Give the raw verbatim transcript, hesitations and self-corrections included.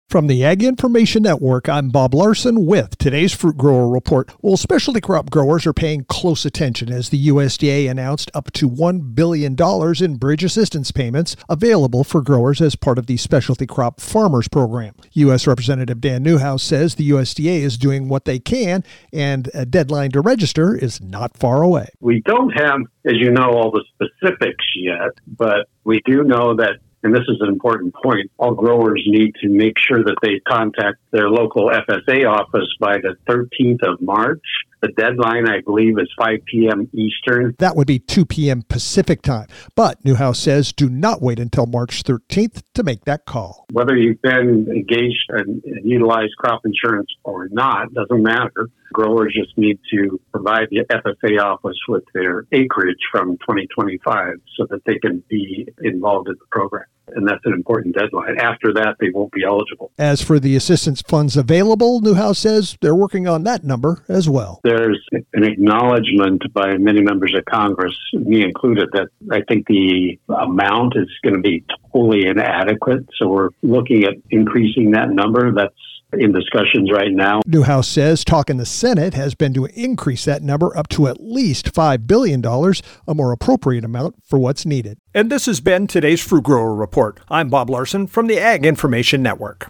From the Ag Information Network, I'm Bob Larson with today's Fruit Grower Report. Well, specialty crop growers are paying close attention as the U S D A announced up to one billion dollars in bridge assistance payments available for growers as part of the Specialty Crop Farmers Program. U S Representative Dan Newhouse says the U S D A is doing what they can and a deadline to register is not far away. We don't have, as you know, all the specifics yet, but we do know that, and this is an important point, all growers need to make sure that they contact their local F S A office by the thirteenth of March. The deadline, I believe, is five p.m. Eastern. That would be two p.m. Pacific time. But Newhouse says do not wait until March thirteenth to make that call. Whether you've been engaged and utilized crop insurance or not, doesn't matter. Growers just need to provide the F S A office with their acreage from twenty twenty-five so that they can be involved in the program. And that's an important deadline. After that, they won't be eligible. As for the assistance funds available, Newhouse says they're working on that number as well. There's an acknowledgement by many members of Congress, me included, that I think the amount is going to be totally inadequate. So we're looking at increasing that number. That's in discussions right now. Newhouse says talk in the Senate has been to increase that number up to at least five billion dollars, a more appropriate amount for what's needed. And this has been today's Fruit Grower Report. I'm Bob Larson from the Ag Information Network.